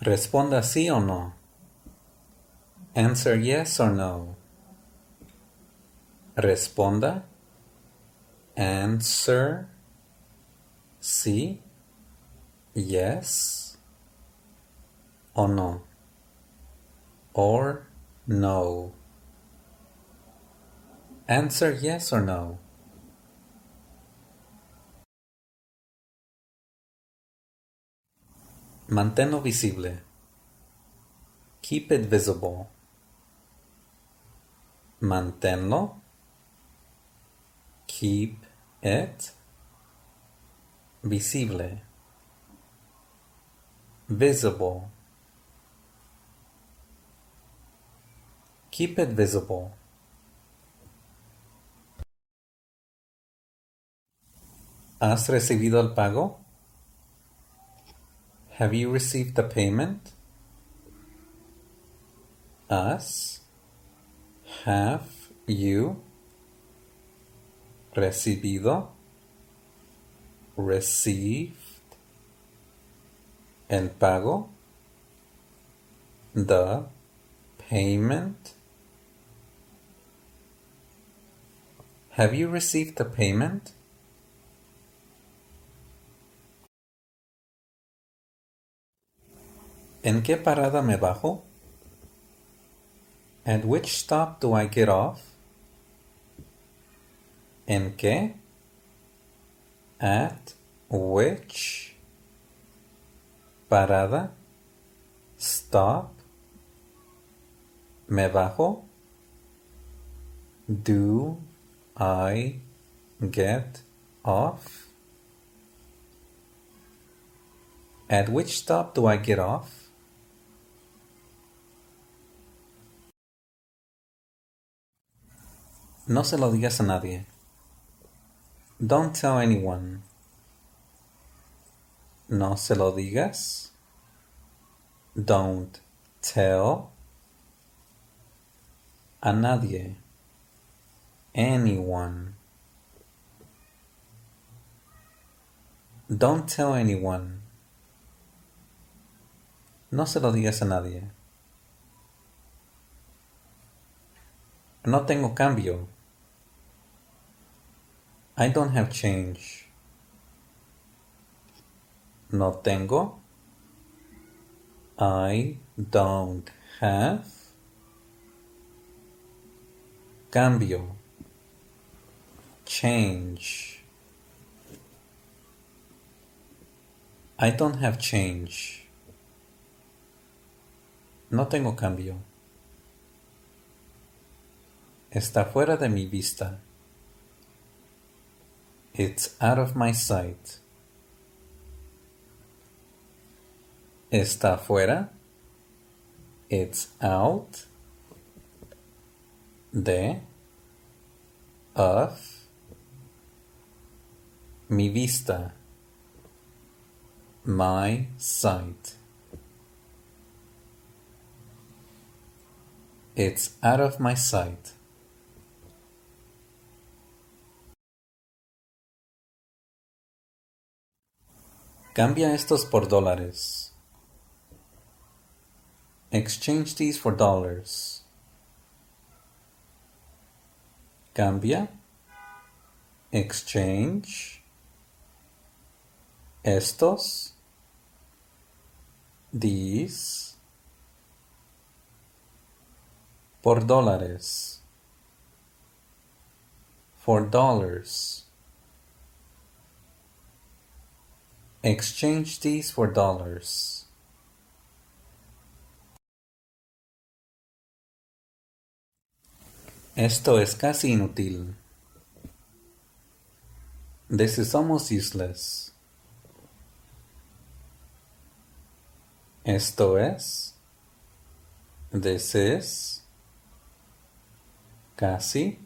Responda sí o no. Answer yes or no. Responda. Answer. Sí. Yes. O no. Or no. Answer yes or no. Manténlo visible. Keep it visible. Manténlo. Keep it visible. Visible. Keep it visible. ¿Has recibido el pago? Have you received the payment? ¿Has? Have you recibido? Received el pago? The payment? Have you received the payment? ¿En qué parada me bajo? At which stop do I get off? ¿En qué? At which parada? Stop. Me bajo. Do I get off? At which stop do I get off? No se lo digas a nadie. Don't tell anyone. No se lo digas. Don't tell a nadie. Anyone. Don't tell anyone. No se lo digas a nadie. No tengo cambio. I don't have change. No tengo. I don't have. Cambio. Change. I don't have change. No tengo cambio. Está fuera de mi vista. It's out of my sight. Está fuera. It's out. De. Of. Mi vista. My sight. It's out of my sight. Cambia estos por dólares. Exchange these for dollars. Cambia. Exchange. Estos. These. Por dólares. For dollars. Exchange these for dollars. Esto es casi inútil. This is almost useless. Esto es. This is. Casi.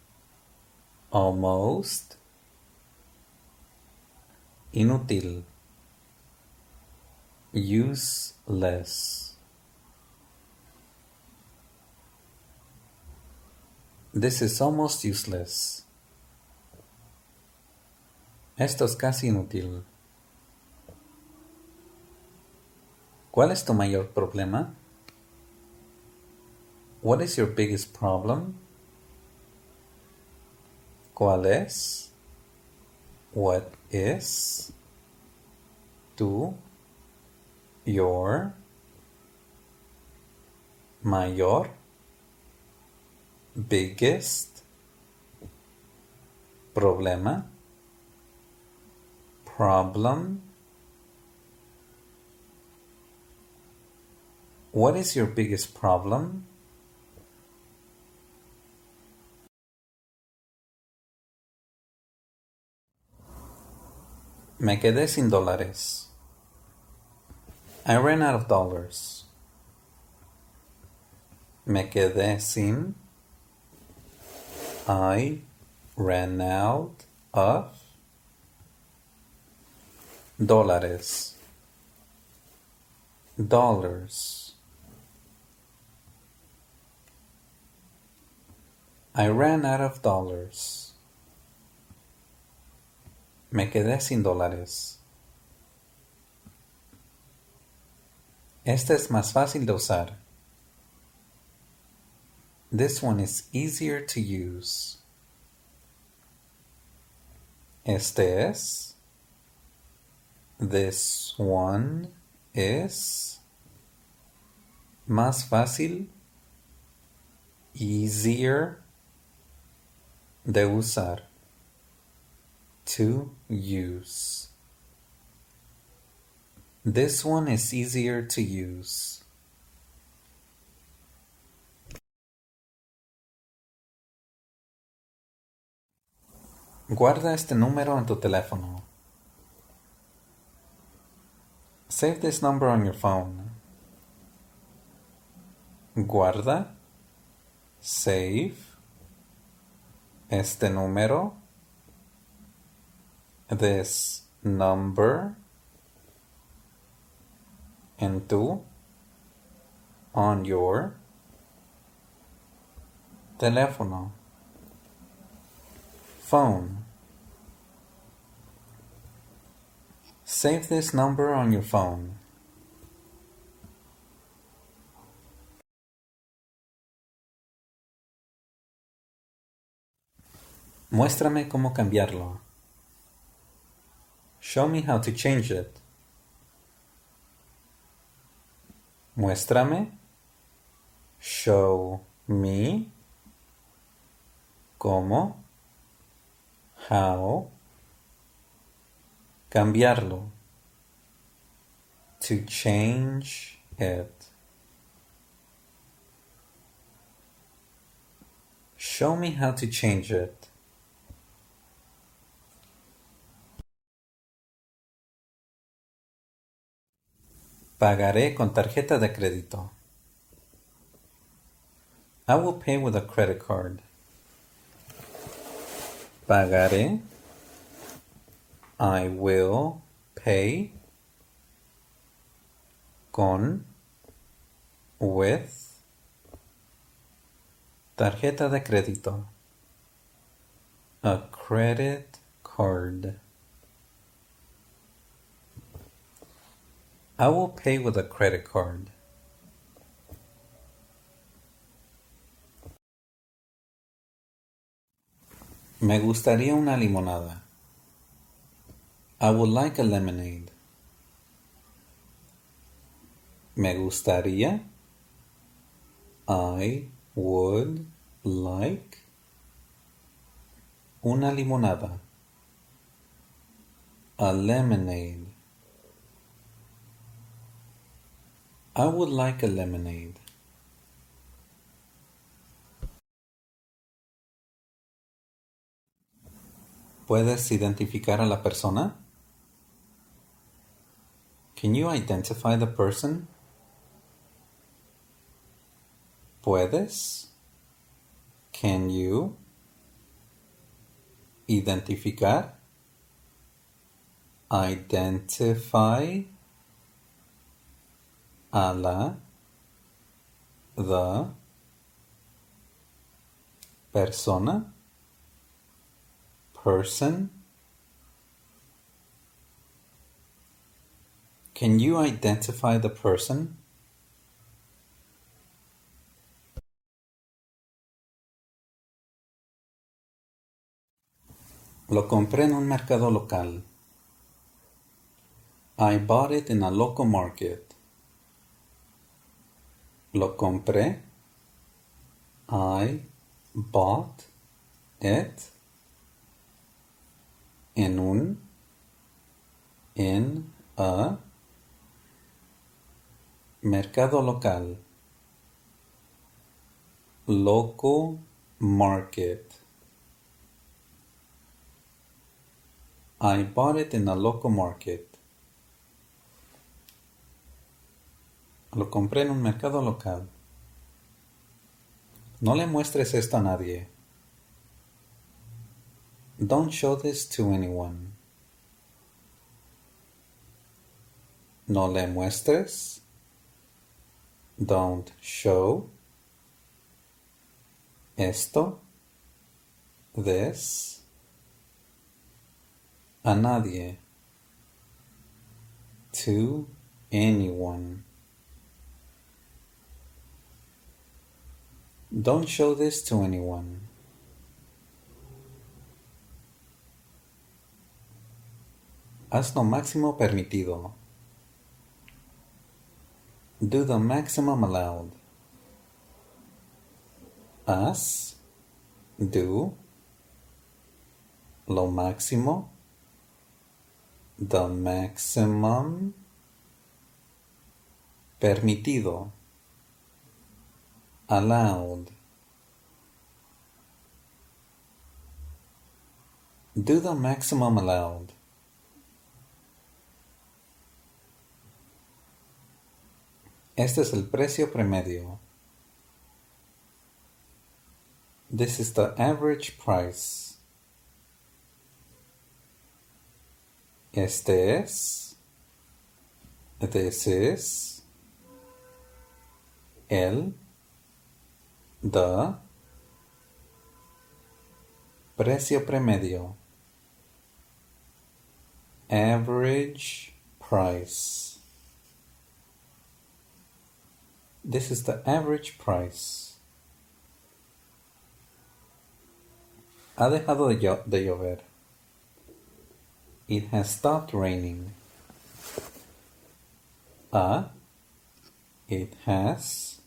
Almost. Inútil. Useless. This is almost useless. Esto es casi inútil. ¿Cuál es tu mayor problema? What is your biggest problem? ¿Cuál es? What is? Tu, your, mayor, biggest, problema, problem. What is your biggest problem? Me quedé sin dólares. I ran out of dollars. Me quedé sin. I ran out of dólares. Dollars. I ran out of dollars. Me quedé sin dólares. Este es más fácil de usar. This one is easier to use. Este es. This one is. Más fácil. Easier de usar. To use. This one is easier to use. Guarda este número en tu teléfono. Save this number on your phone. Guarda. Save. Este número. This number. En tu. On your. Teléfono. Phone. Save this number on your phone. Muéstrame cómo cambiarlo. Show me how to change it. Muéstrame. Show me. ¿Cómo? How. Cambiarlo. To change it. Show me how to change it. Pagaré con tarjeta de crédito. I will pay with a credit card. Pagaré. I will pay. Con. With. Tarjeta de crédito. A credit card. I will pay with a credit card. Me gustaría una limonada. I would like a lemonade. Me gustaría. I would like. Una limonada. A lemonade. I would like a lemonade. ¿Puedes identificar a la persona? Can you identify the person? ¿Puedes? Can you identificar? Identify a la, the, persona, person. Can you identify the person? Lo compré en un mercado local. I bought it in a local market. Lo compré. I bought it in a mercado local. Local market. I bought it in a local market. Lo compré en un mercado local. No le muestres esto a nadie. Don't show this to anyone. No le muestres. Don't show. Esto. This. A nadie. To anyone. Don't show this to anyone. Haz lo máximo permitido. Do the maximum allowed. Haz. Do. Lo máximo. The maximum. Permitido. Allowed. Do the maximum allowed. Este es el precio promedio. This is the average price. Este es. This is. El. The. Precio promedio. Average price. This is the average price. Ha dejado de llover. It has stopped raining. It has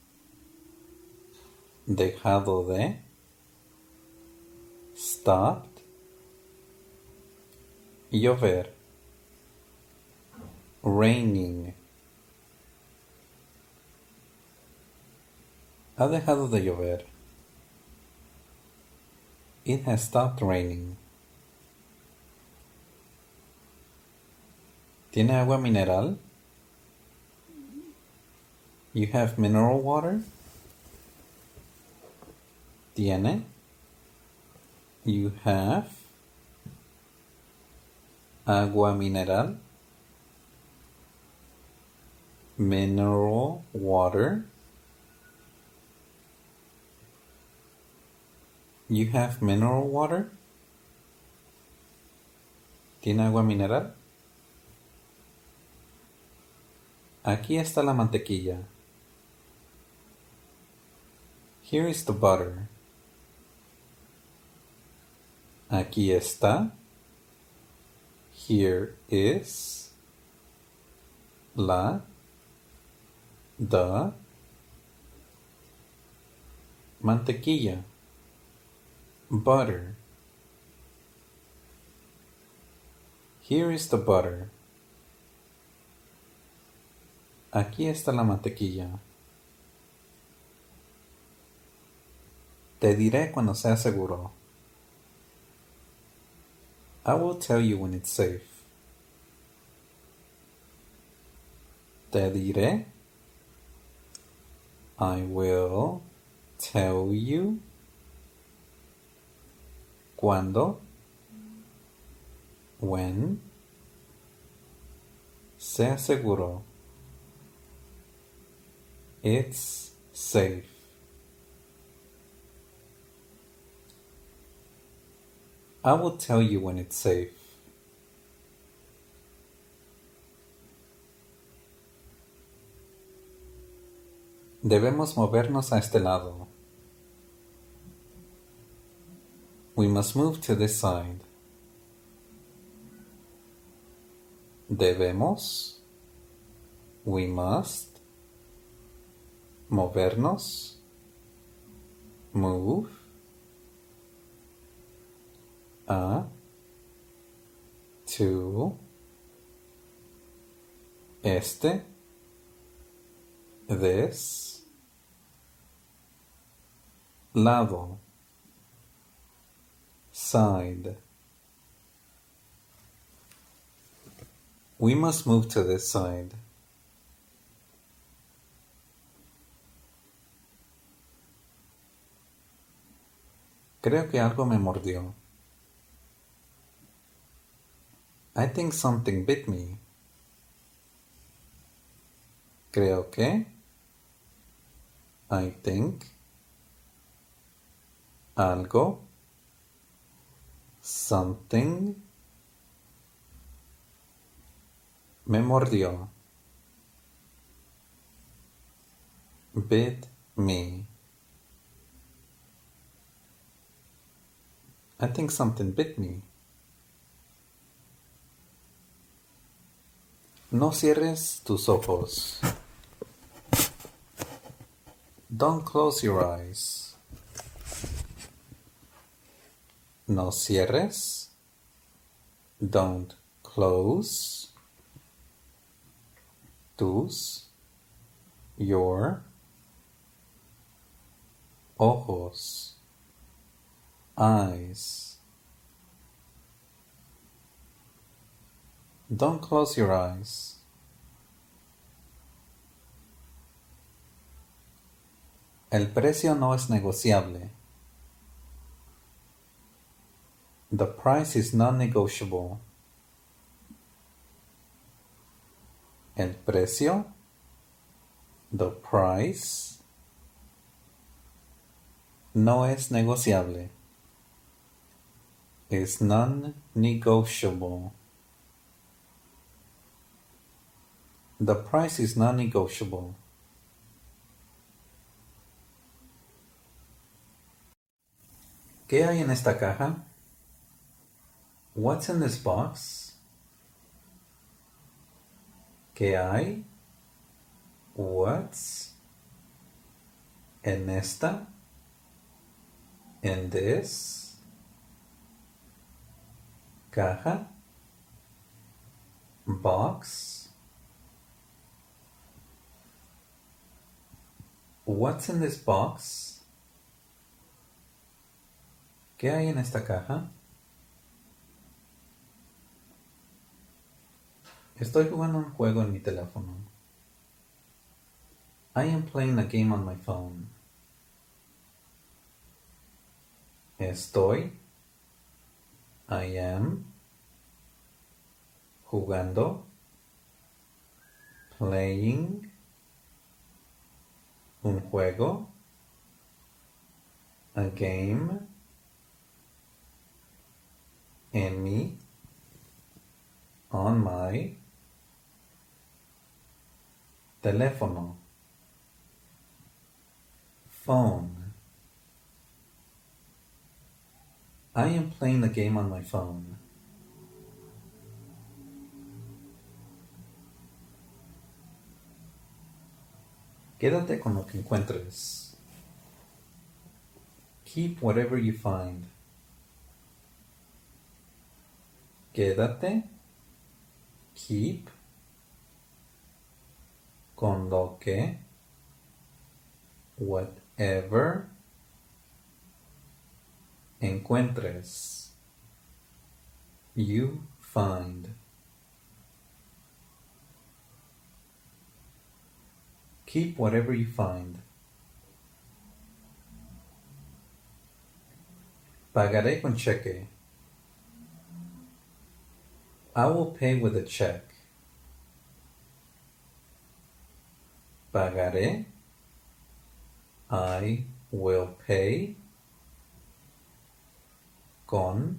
dejado de stopped llover. Raining. Ha dejado de llover. It has stopped raining. ¿Tiene agua mineral? You have mineral water? ¿Tiene? You have agua mineral? Mineral water? You have mineral water? ¿Tiene agua mineral? Aquí está la mantequilla. Here is the butter. Aquí está. Here is the mantequilla. Butter. Here is the butter. Aquí está la mantequilla. Te diré cuando sea seguro. I will tell you when it's safe. Te diré. I will tell you. Cuando. When. Sea seguro. It's safe. I will tell you when it's safe. Debemos movernos a este lado. We must move to this side. Debemos. We must. Movernos. Move. A. To. Este. This. Lado. Side. We must move to this side. Creo que algo me mordió. I think something bit me. Creo que. I think. Algo. Something. Me mordió. Bit me. I think something bit me. No cierres tus ojos. Don't close your eyes. No cierres. Don't close. Tus. Your. Ojos. Eyes. Don't close your eyes. El precio no es negociable. The price is non-negotiable. El precio, the price, no es negociable. Is non-negotiable. The price is non-negotiable. ¿Qué hay en esta caja? What's in this box? ¿Qué hay? What's en esta? In this caja? Box? What's in this box? ¿Qué hay en esta caja? Estoy jugando un juego en mi teléfono. I am playing a game on my phone. Estoy. I am. Jugando. Playing. Un juego. A game. En mi. On my. Teléfono. Phone. I am playing a game on my phone. Quédate con lo que encuentres. Keep whatever you find. Quédate. Keep. Con lo que. Whatever. Encuentres. You find. Keep whatever you find. Pagaré con cheque. I will pay with a check. Pagaré. I will pay. Con.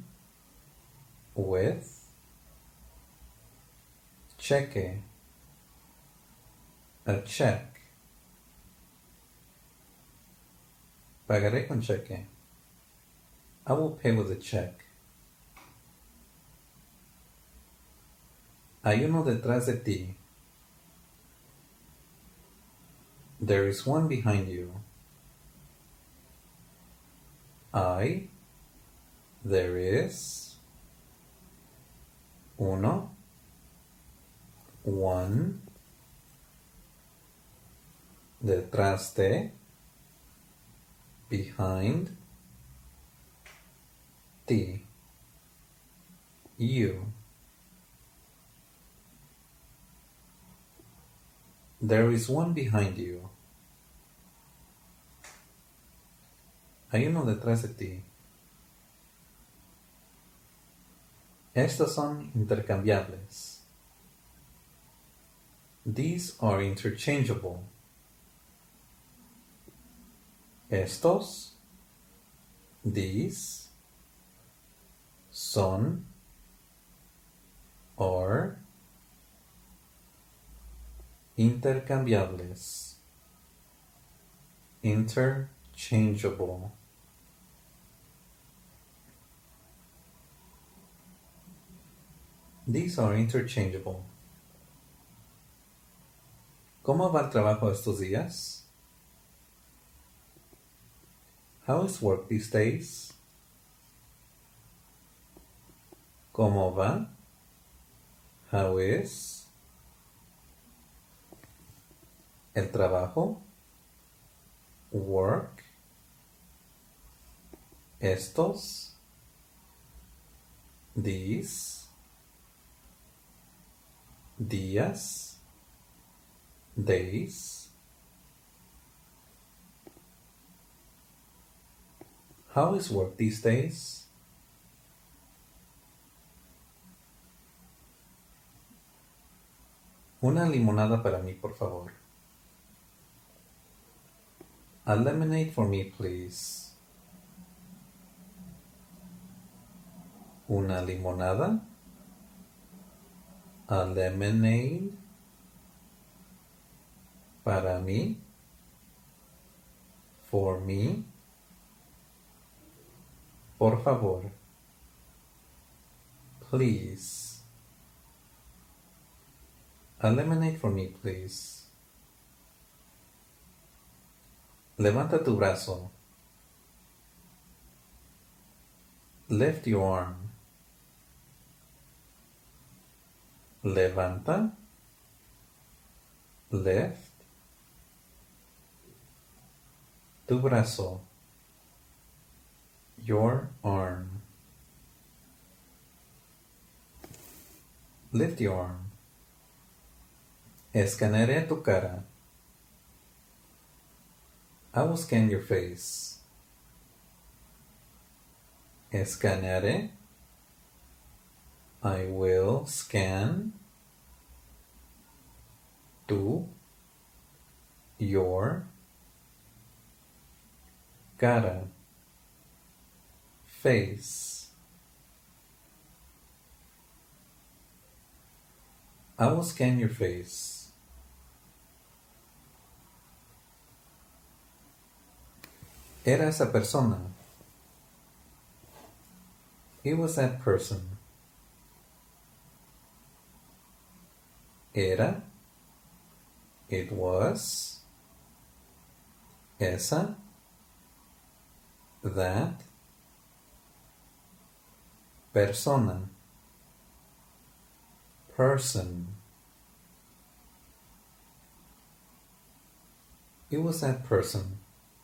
With. Cheque. A check. Pagaré con cheque. I will pay with a check. Hay uno detrás de ti. There is one behind you. There is uno, one, detrás de, behind, ti, you. There is one behind you. Hay uno detrás de ti. Estos son intercambiables. These are interchangeable. Estos, these, son, are, intercambiables. Interchangeable. These are interchangeable. ¿Cómo va el trabajo estos días? How is work these days? ¿Cómo va? How is? El trabajo. Work. Estos. These. Días. Days. How is work these days? Una limonada para mí, por favor. A lemonade for me, please. Una limonada. A lemonade para mí. For me. Por favor. Please. A lemonade for me, please. Levanta tu brazo. Lift your arm. Levanta. Lift. Tu brazo. Your arm. Lift your arm. Escanearé tu cara. I will scan your face. Escanearé. I will scan tu, your, cara, face. I will scan your face. Era esa persona. It was that person. Era. It was. Esa. That. Persona. Person. It was that person.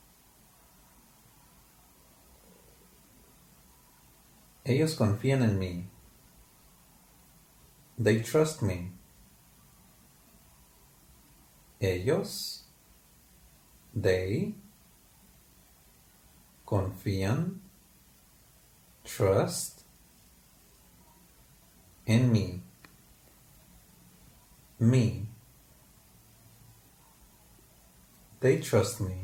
Ellos confían en mí. They trust me. Ellos. They. Confían. Trust. En mí. Me. They trust me.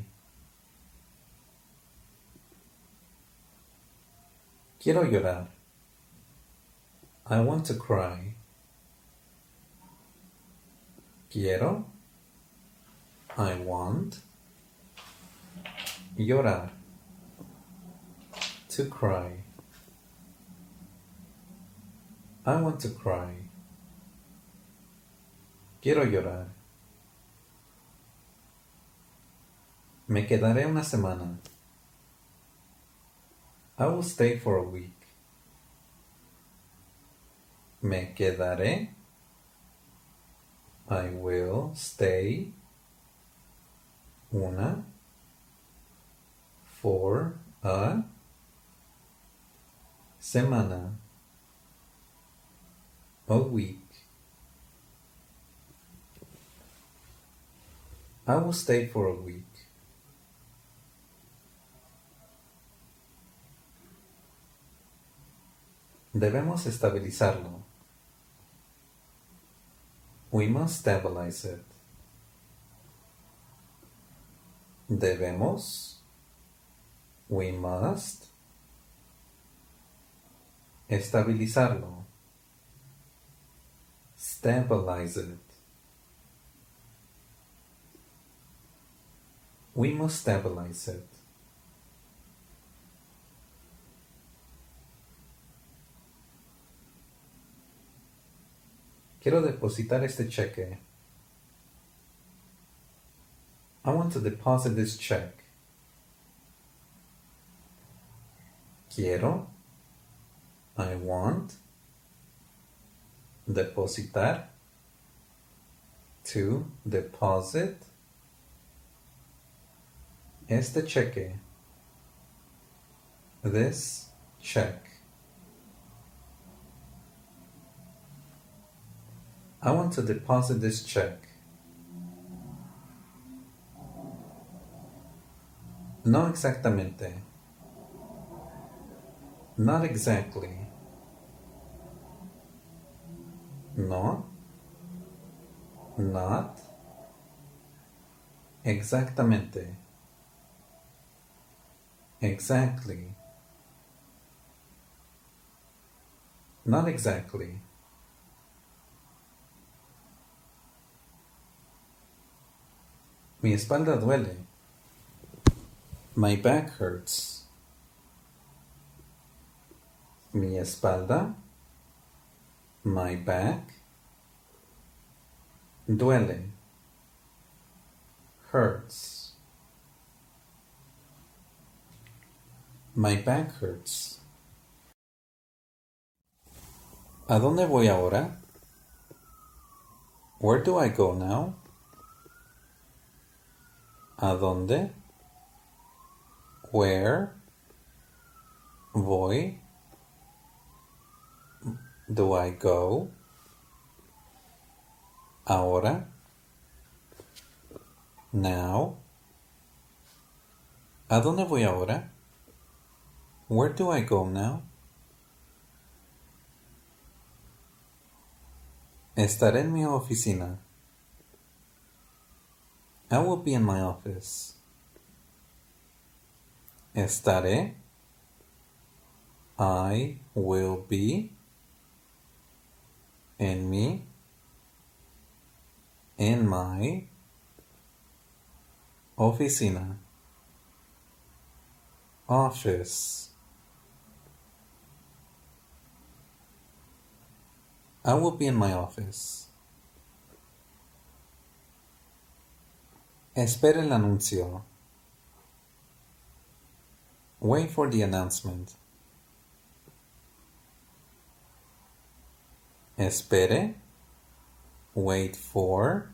Quiero llorar. I want to cry. Quiero. I want. Llorar. to cry. I want to cry. Quiero llorar. Me quedaré una semana. I will stay for a week. Me quedaré. I will stay. Una. For a semana. A week. I will stay for a week. Debemos estabilizarlo. We must stabilize it. Debemos. We must. Estabilizarlo. Stabilize it. We must stabilize it. Quiero depositar este cheque. I want to deposit this check. Quiero. I want. Depositar. To deposit. Este cheque. This check. I want to deposit this check. No exactamente. Not exactly. No. Not. Exactamente. Exactly. Not exactly. Mi espalda duele. My back hurts. Mi espalda. My back. Duele. Hurts. My back hurts. ¿A dónde voy ahora? Where do I go now? ¿A dónde? Where? Voy? Do I go? Ahora? Now? ¿A dónde voy ahora? Where do I go now? Estaré en mi oficina. I will be in my office. Estaré. I will be. En mi. In my. Oficina. Office. I will be in my office. Espere el anuncio. Wait for the announcement. Espere. Wait for.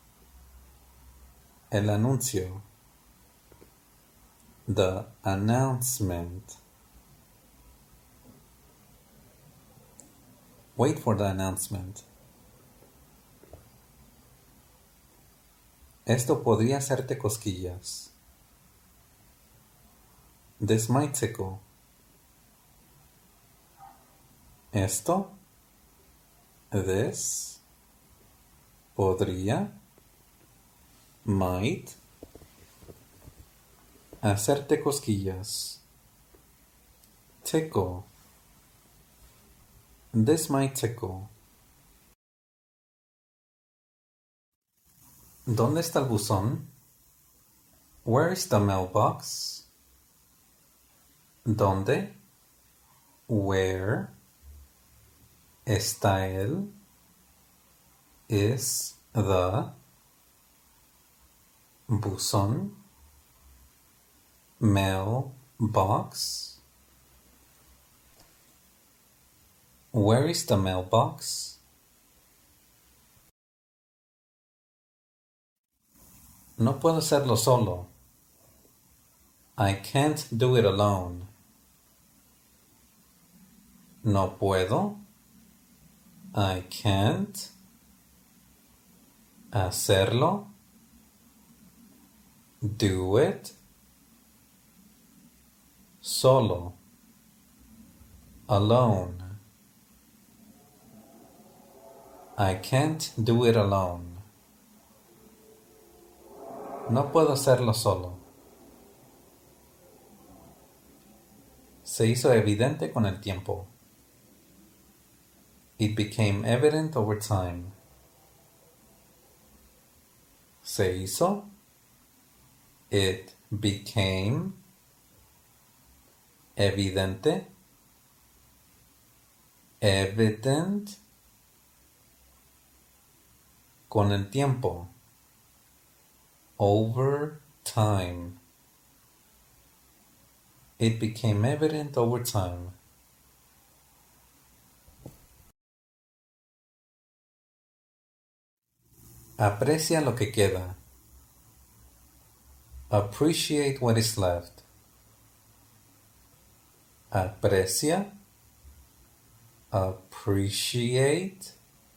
El anuncio. The announcement. Wait for the announcement. Esto podría hacerte cosquillas. This might tickle. Esto. This. Podría. Might. Hacerte cosquillas. Tickle. This might tickle. ¿Dónde está el buzón? Where is the mailbox? ¿Dónde? Where? ¿Está él? Is the buzón? Mailbox? Where is the mailbox? No puedo hacerlo solo. I can't do it alone. No puedo. I can't. Hacerlo. Do it. Solo. Alone. I can't do it alone. No puedo hacerlo solo. Se hizo evidente con el tiempo. It became evident over time. Se hizo. It became evidente. Evident. Con el tiempo. Over time. It became evident over time. Aprecia lo que queda. Appreciate what is left. Aprecia. Appreciate.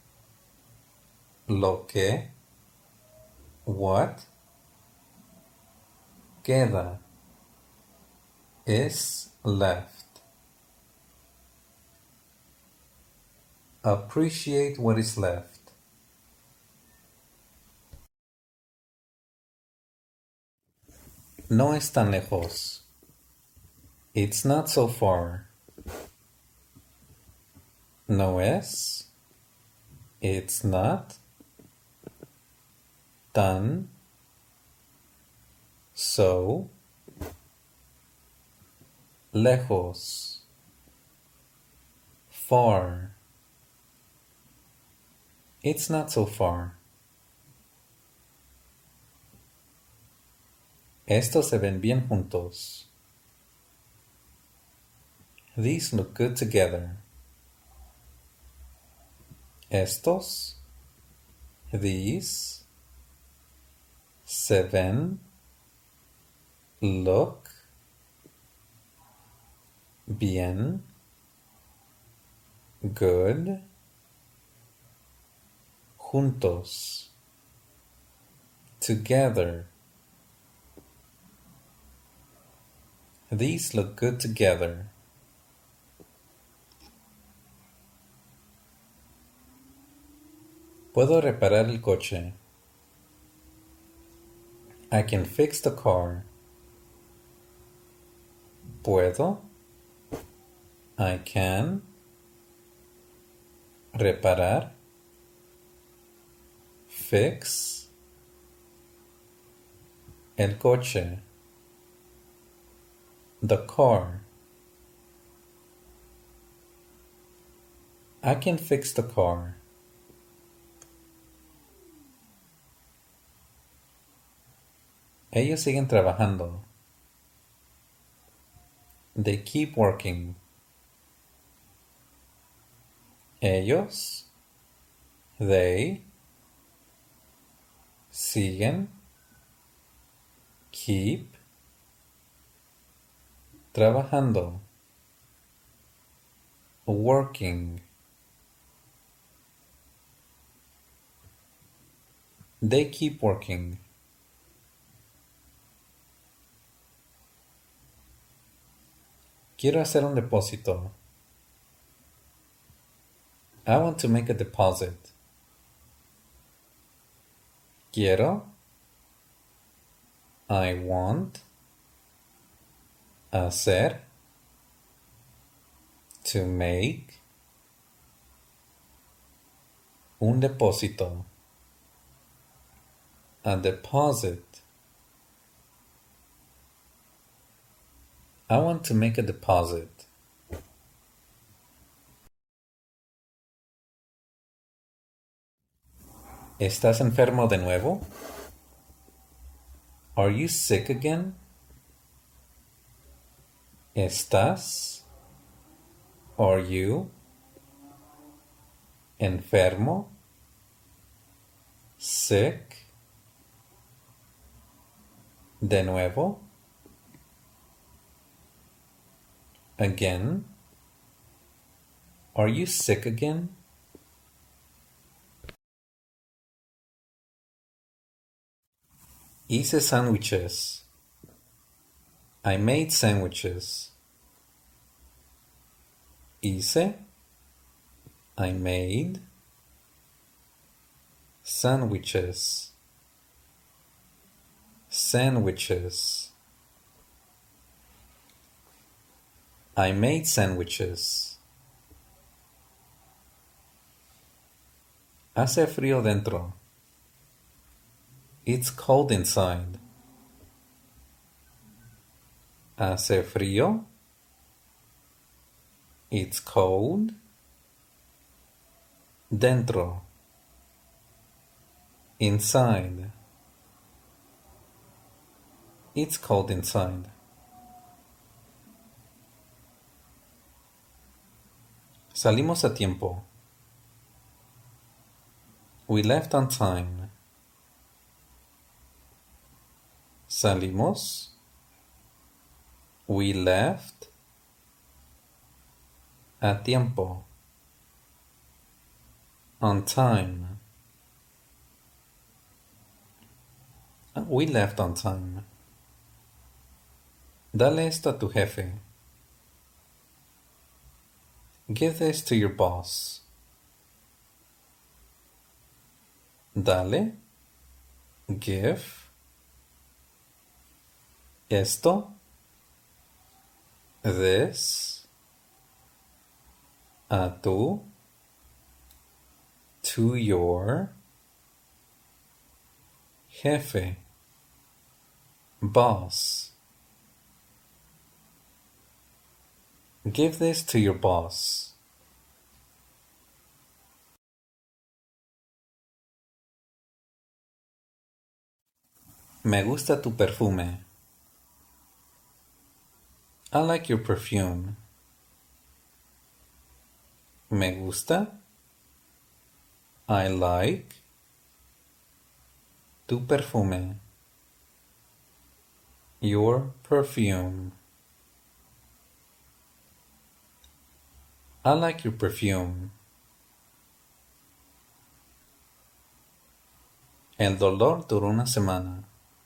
Lo que. What. Queda. Is left. Appreciate what is left. No es tan lejos. It's not so far. No es. It's not. Tan. So. Lejos. Far. It's not so far. Estos se ven bien juntos. These look good together. Estos. These. Se ven. Look. Bien. Good. Juntos. Together. These look good together. Puedo reparar el coche. I can fix the car. Puedo. I can. Reparar. Fix. El coche. The car. I can fix the car. Ellos siguen trabajando. They keep working. Ellos. They. Siguen. Keep. Trabajando. Working. They keep working. Quiero hacer un depósito. I want to make a deposit. Quiero. I want. Hacer. To make. Un depósito. A deposit. I want to make a deposit. ¿Estás enfermo de nuevo? Are you sick again? ¿Estás? Are you? Enfermo? Sick? De nuevo? Again? Are you sick again? Hice sándwiches. I made sandwiches. Hice. I made. Sandwiches. Sandwiches. I made sandwiches. Hace frío dentro. It's cold inside. Hace frío. It's cold. Dentro. Inside. It's cold inside. Salimos a tiempo. We left on time. Salimos. We left. A tiempo. On time. We left on time. Dale esto a tu jefe. Give this to your boss. Dale. Give. Esto. This. A tu. To your. Jefe. Boss. Give this to your boss. Me gusta tu perfume. I like your perfume. Me gusta. I like. Tu perfume. Your perfume. I like your perfume. El dolor duró una semana.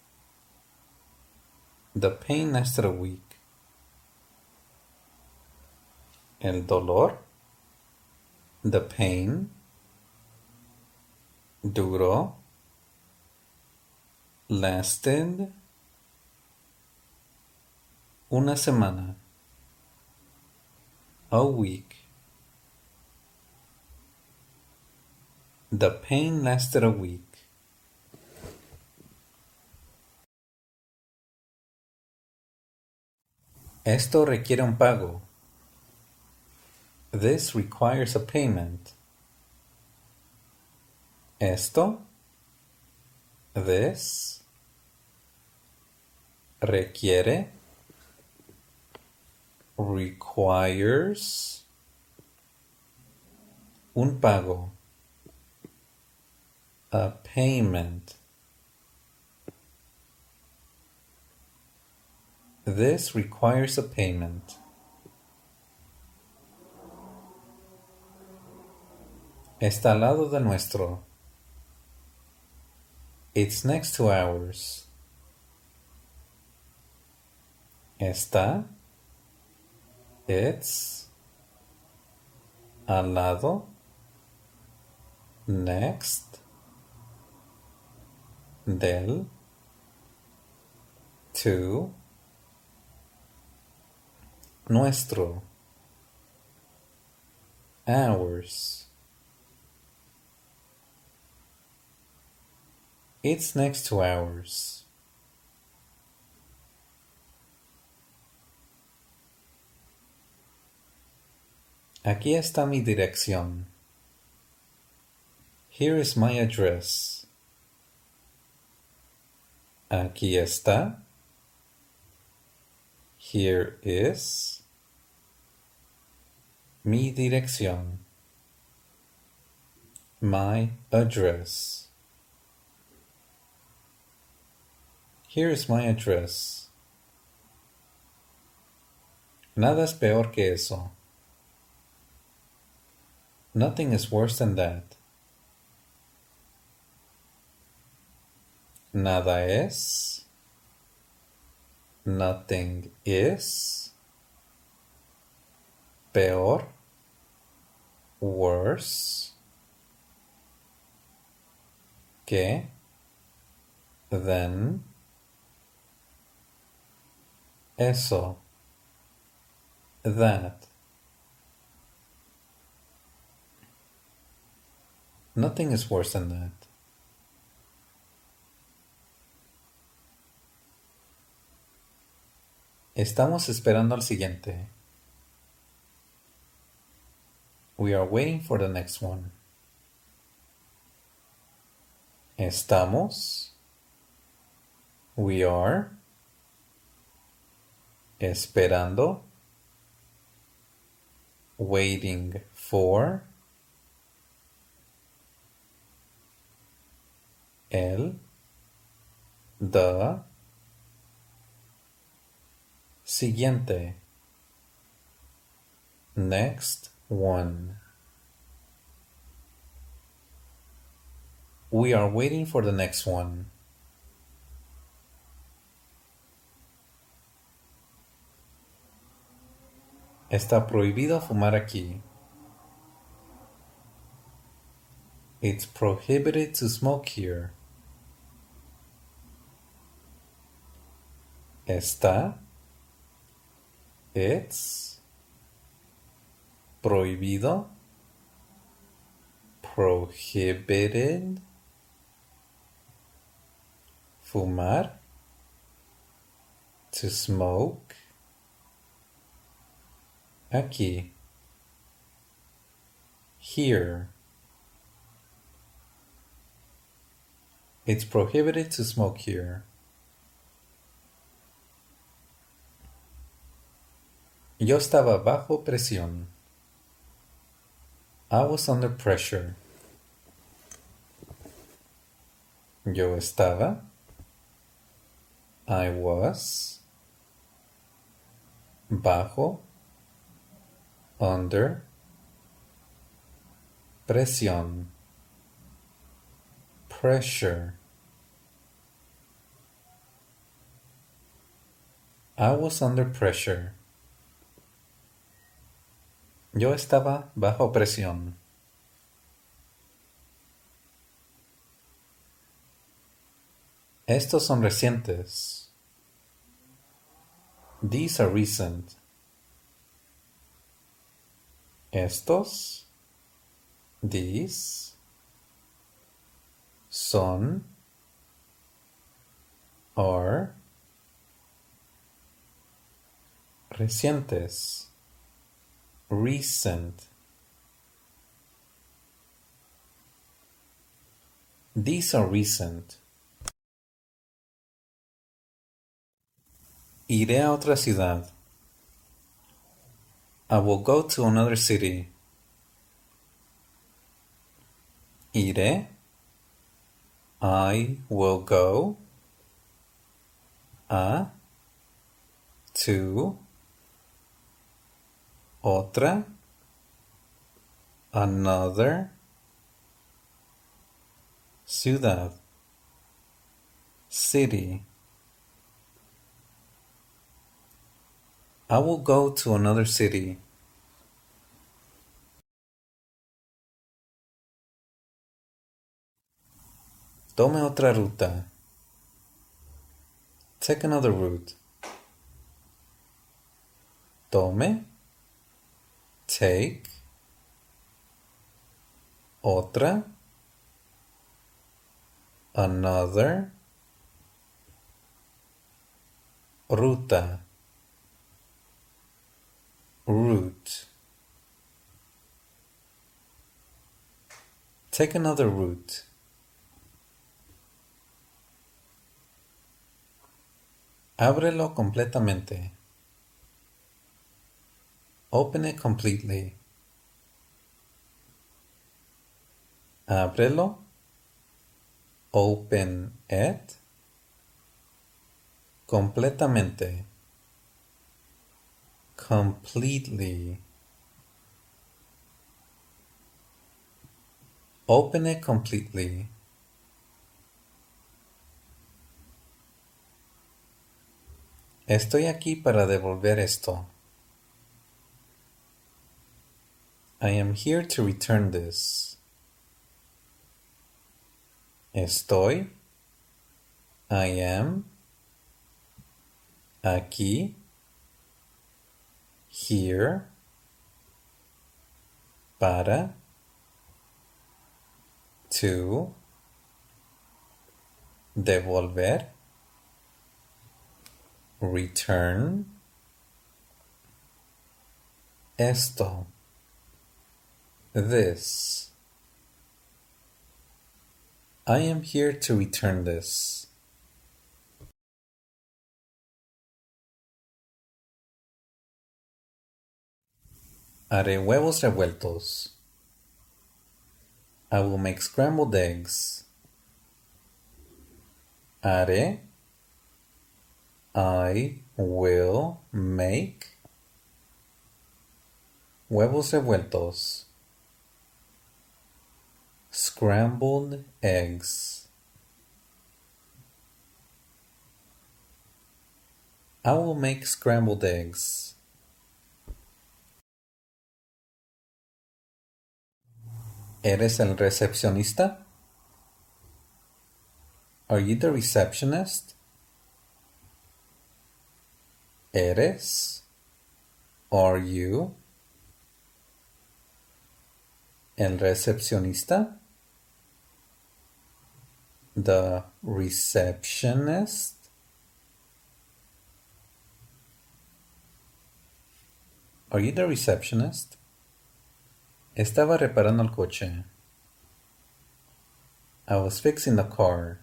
The pain lasted a week. El dolor. The pain. Duró. Lasted. Una semana. A week. The pain lasted a week. Esto requiere un pago. This requires a payment. Esto. This. Requiere. Requires. Un pago. A payment. This requires a payment. Está al lado de nuestro. It's next to ours. Está. It's. Al lado. Next. Del. To. Nuestro. Ours. It's next to ours. Aquí está mi dirección. Here is my address. Aquí está. Here is mi dirección. My address. Here is my address. Nada es peor que eso. Nothing is worse than that. Nada es. Nothing is. Peor. Worse. Que. Than. Eso. That. Nothing is worse than that. Estamos esperando al siguiente. We are waiting for the next one. Estamos. We are. Esperando. Waiting for. El. The. Siguiente. Next one. We are waiting for the next one. Está prohibido fumar aquí. It's prohibited to smoke here. Está. It's. Prohibido. Prohibited. Fumar. To smoke. Aquí. Here. It's prohibited to smoke here. Yo estaba bajo presión. I was under pressure. Yo estaba. I was. Bajo. Under. Presión. Pressure. I was under pressure. Yo estaba bajo presión. Estos son recientes. These are recent. Estos. These. Son. Are. Recientes. Recent. These are recent. Iré a otra ciudad. I will go to another city. Iré. I will go. A. To. Otra. Another. Ciudad. City. I will go to another city. Tome otra ruta. Take another route. Tome. Take. Otra. Another. Ruta. Route. Take another route. Ábrelo completamente. Open it completely. Ábrelo. Open it. Completamente. Completely. Open it completely. Estoy aquí para devolver esto. I am here to return this. Estoy. I am. Aquí. Here. Para. To. Devolver. Return. Esto. This. I am here to return this. Haré huevos revueltos. I will make scrambled eggs. Haré. I will make huevos revueltos. Scrambled eggs. I will make scrambled eggs. ¿Eres el recepcionista? Are you the receptionist? ¿Eres? Are you? ¿El recepcionista? The receptionist? Are you the receptionist? Estaba reparando el coche. I was fixing the car.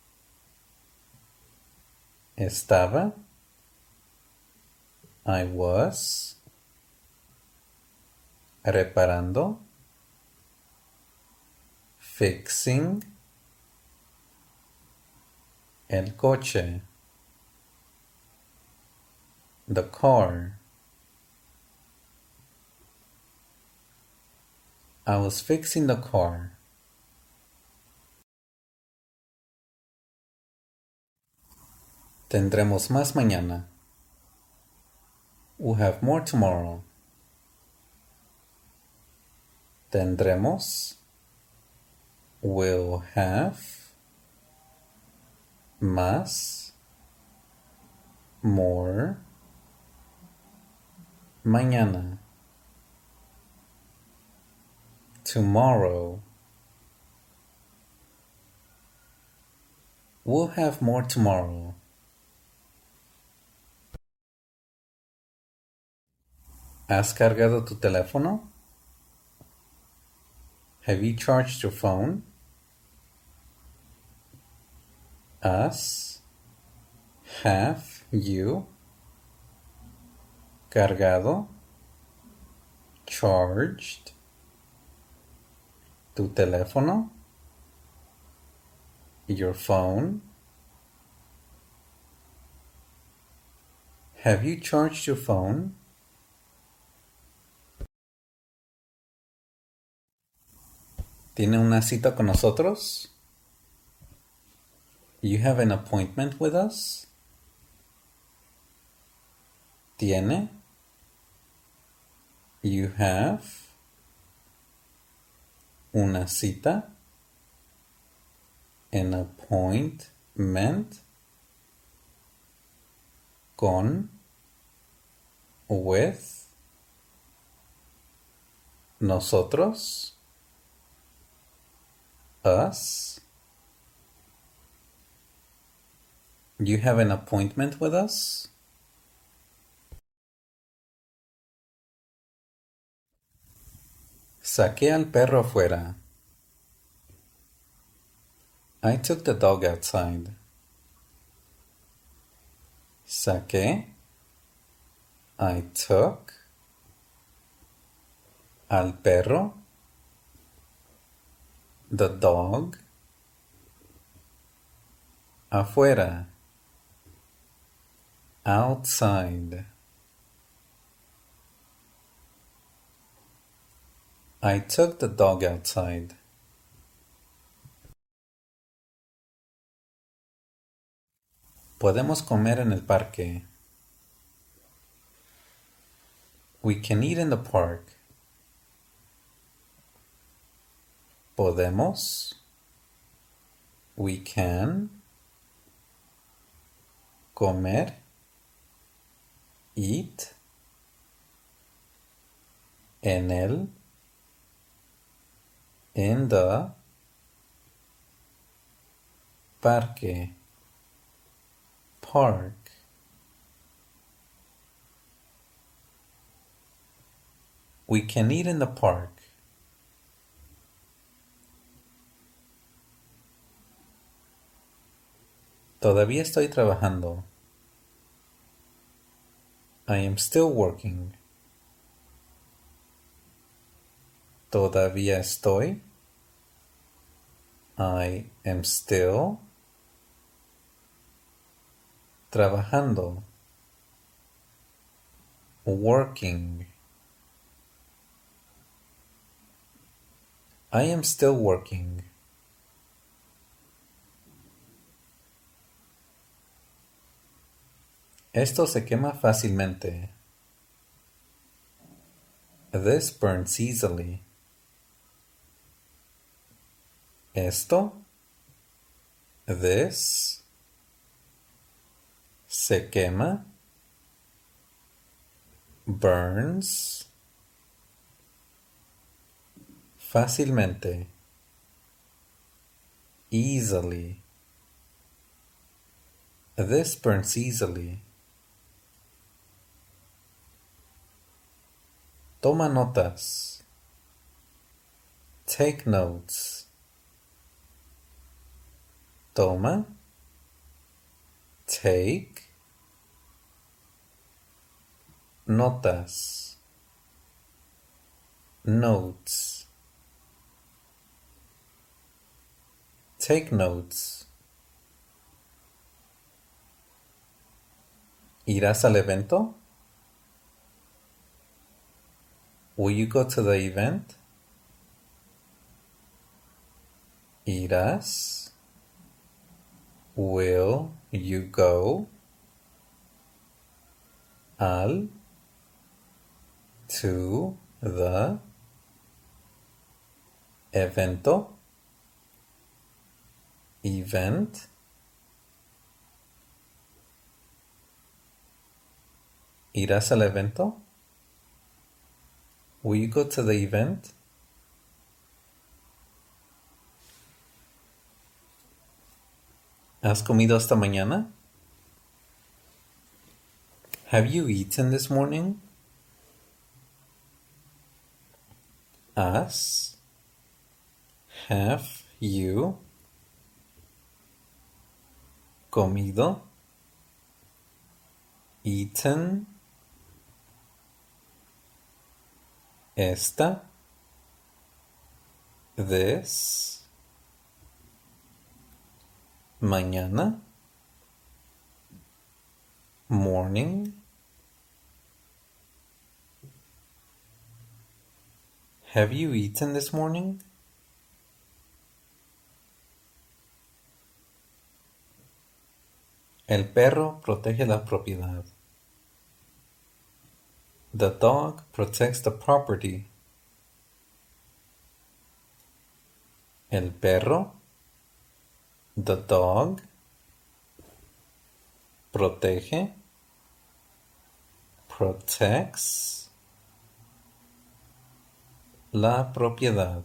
Estaba. I was. Reparando. Fixing. El coche. The car. I was fixing the car. Tendremos más mañana. We'll have more tomorrow. Tendremos. We'll have. Más. More. Mañana. Tomorrow. We'll have more tomorrow. ¿Has cargado tu teléfono? Have you charged your phone? ¿Has? Have you? Cargado? Charged? Tu teléfono? Your phone? Have you charged your phone? ¿Tiene una cita con nosotros? You have an appointment with us? ¿Tiene? You have una cita? An appointment con, with, nosotros, us. You have an appointment with us? Saqué al perro afuera. I took the dog outside. Saqué. I took. Al perro. The dog. Afuera. Outside. I took the dog outside. Podemos comer en el parque. We can eat in the park. Podemos. We can. Comer. Eat. En el. In the. Parque. Park. We can eat in the park. Todavía estoy trabajando. I am still working. Todavía estoy. I am still. Trabajando. Working. I am still working. Esto se quema fácilmente. This burns easily. Esto. This. Se quema. Burns. Fácilmente. Easily. This burns easily. Toma notas. Take notes. Toma. Take. Notas. Notes. Take notes. ¿Irás al evento? Will you go to the event? ¿Irás? Will you go? Al. To the evento. Event. ¿Irás al evento? Will you go to the event? ¿Has comido esta mañana? Have you eaten this morning? ¿Has? Have you comido? Eaten? Esta? This? Mañana? Morning? Have you eaten this morning? El perro protege la propiedad. The dog protects the property. El perro. The dog. Protege. Protects. La propiedad.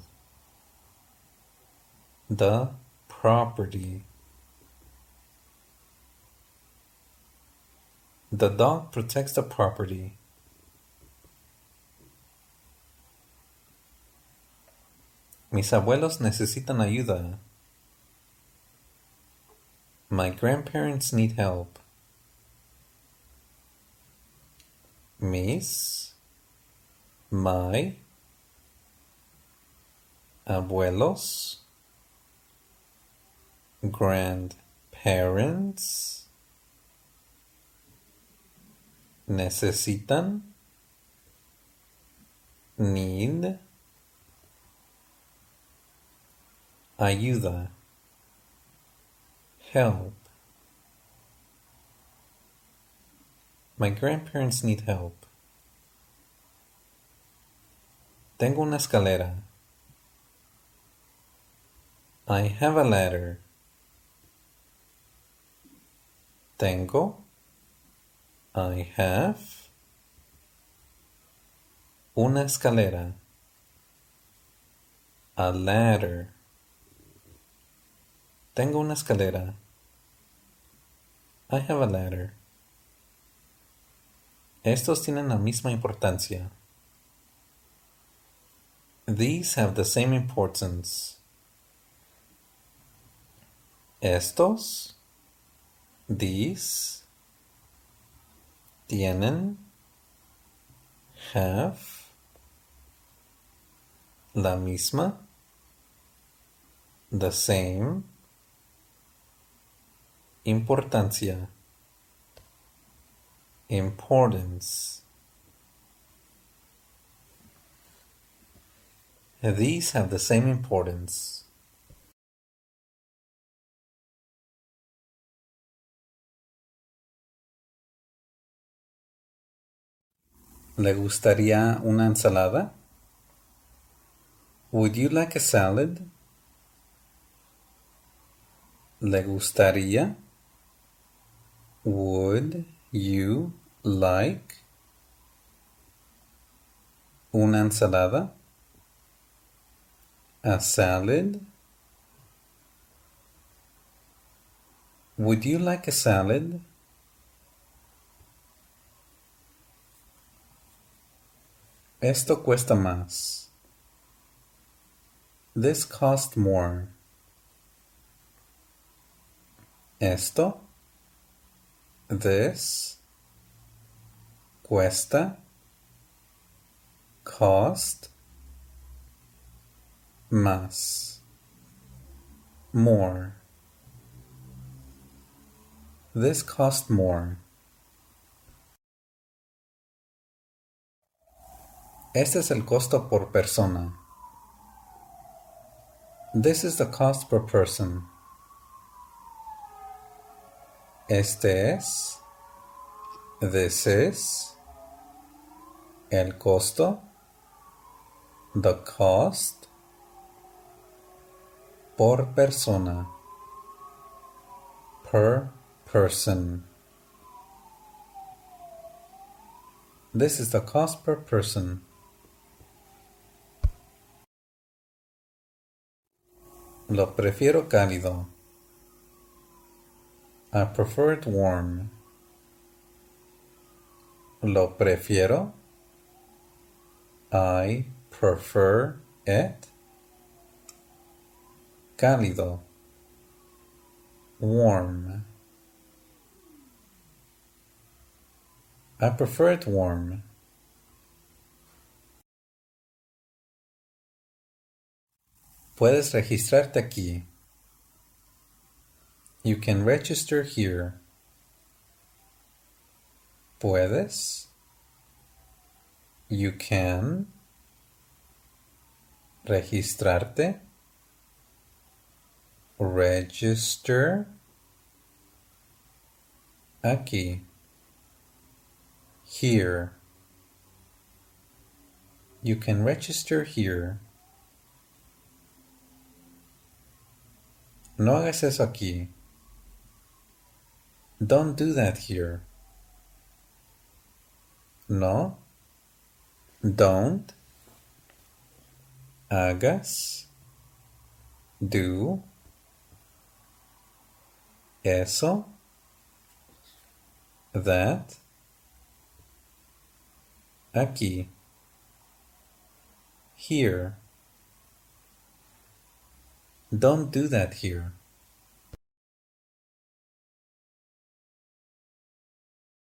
The property. The dog protects the property. Mis abuelos necesitan ayuda. My grandparents need help. My abuelos, grandparents, necesitan, need, ayuda, help. My grandparents need help. Tengo una escalera. I have a ladder. Tengo, I have, una escalera. A ladder. Tengo una escalera. I have a ladder. Estos tienen la misma importancia. These have the same importance. Estos, these, tienen, have, la misma, the same, importancia, importance. These have the same importance. ¿Le gustaría una ensalada? Would you like a salad? ¿Le gustaría? Would you like una ensalada? A salad? Would you like a salad? Esto cuesta más. This cost more. Esto, this, cuesta, cost, más, more. This cost more. Este es el costo por persona. This is the cost per person. Este es, this is, el costo, the cost, por persona, per person. This is the cost per person. Lo prefiero cálido. I prefer it warm. Lo prefiero. I prefer it. Cálido. Warm. I prefer it warm. Puedes registrarte aquí. You can register here. Puedes. You can. Registrarte. Register. Aquí. Here. You can register here. No hagas eso aquí. Don't do that here. No. Don't. Hagas. Do. Eso. That. Aquí. Here. Don't do that here.